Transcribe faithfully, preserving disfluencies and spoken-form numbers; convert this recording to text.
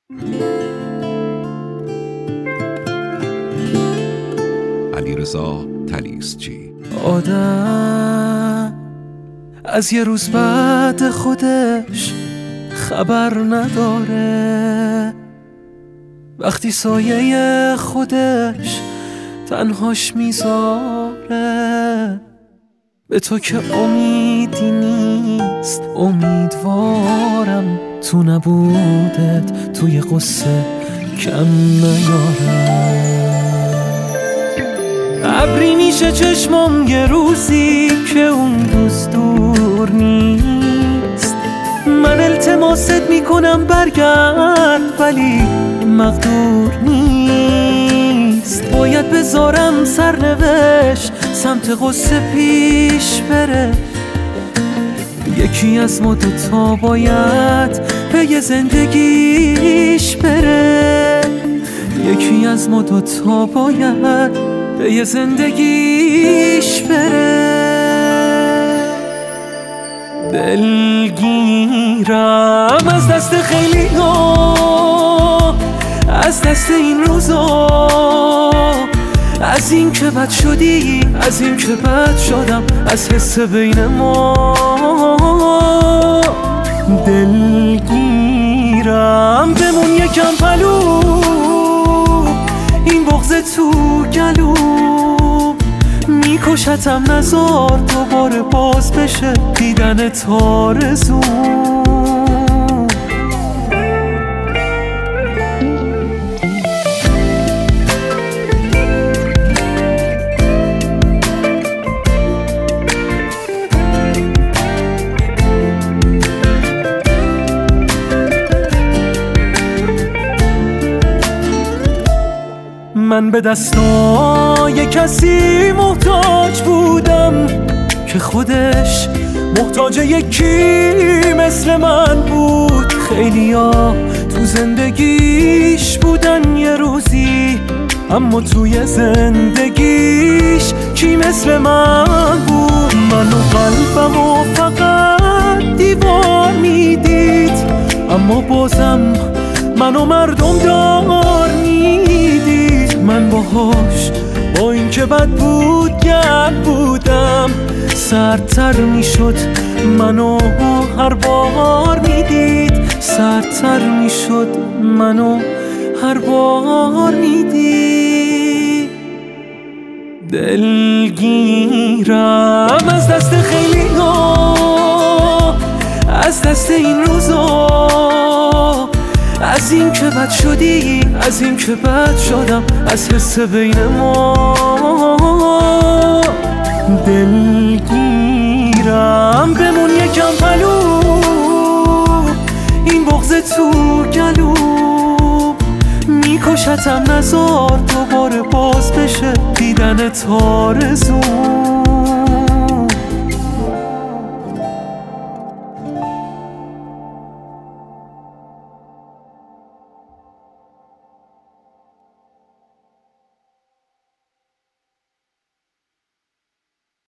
علیرضا طلیسچی. آدم از یه روز بعد خودش خبر نداره، وقتی سایه خودش تنهاش میذاره. به تو که امیدی نیست، امیدوارم تو نبودت توی قصه کم نیارم. ابری میشه چشمم یه روزی که اون روز دور نیست. من التماست میکنم برگرد ولی مقدور نیست. باید بذارم سرنوشت سمت قصه پیش بره. یکی از ما دوتا باید به یه زندگیش بره. یکی از ما دوتا باید به یه زندگیش بره. دلگیرم از دست خیلی ها، از دست این روزا، از این که بد شدی، از این که بد شدم، از حس بین ما. دلگیرم بمون یکم پلو، این بغض تو گلو میکشتم. نزار دوباره باز بشه دیدن تارزو. من به دستای کسی محتاج بودم که خودش محتاج یکی مثل من بود. خیلیا تو زندگیش بودن یه روزی، اما توی زندگیش کی مثل من بود؟ من و قلبم و فقط دیوار میدید، اما بازم من و مردم دار میدید. من باهاش با این که بد بود گرد بودم، سردتر میشد منو هر بار میدید. سردتر میشد منو هر بار میدید. دلگیرم از دست خیلی ها، از دست این روزا، از این که بد شدی، از این که بد شدم، از حس بین ما. دلگیرم بمون یکم پلو، این بغض تو گلو میکشتم. نزار دوباره باز بشه دیدن تارزو.